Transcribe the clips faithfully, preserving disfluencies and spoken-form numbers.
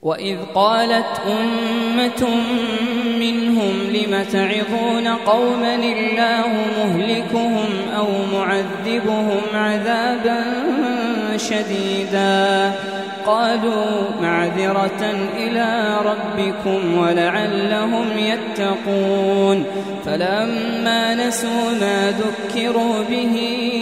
وإذ قالت أمة منهم لم تعظون قوما الله مهلكهم أو معذبهم عذابا شديدا قالوا معذرة إلى ربكم ولعلهم يتقون فلما نسوا ما ذكروا به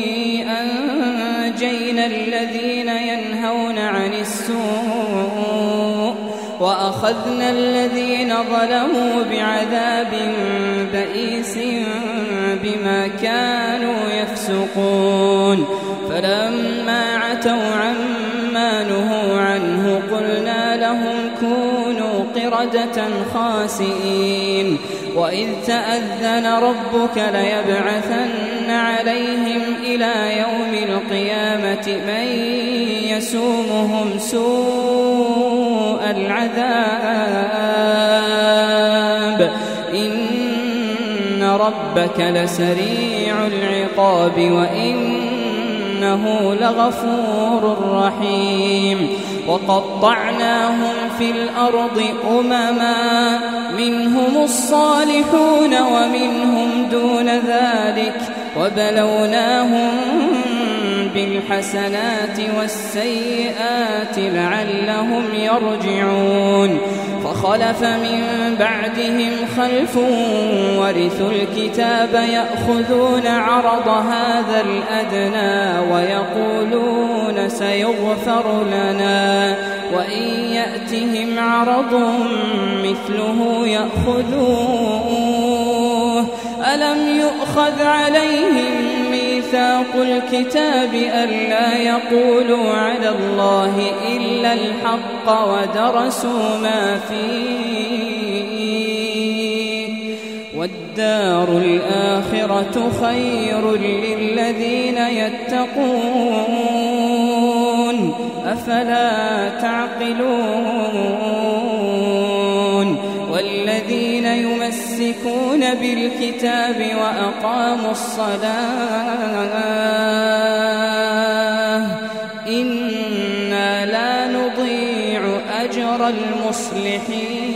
أنجينا الذين ينهون عن السوء وأخذنا الذين ظلموا بعذاب بئيس بما كانوا يفسقون فلما عتوا عما نهوا عنه قلنا لهم كونوا قردة خاسئين وإذ تأذن ربك ليبعثن عليهم إلى يوم القيامة من يسومهم سوء العذاب إن ربك لسريع العقاب وإنه لغفور رحيم وقطعناهم في الأرض أمما منهم الصالحون ومنهم دون ذلك وبلوناهم بالحسنات والسيئات لعلهم يرجعون فخلف من بعدهم خلف ورثوا الكتاب يأخذون عرض هذا الأدنى ويقولون سيغفر لنا وإن يأتهم عرض مثله يأخذوه ألم يؤخذ عليهم ميثاق الكتاب ألا يقولوا على الله إلا الحق ودرسوا ما فيه والدار الآخرة خير للذين يتقون أفلا تعقلون والذين يمسكون بالكتاب وأقاموا الصلاة إنا لا نضيع أجر المصلحين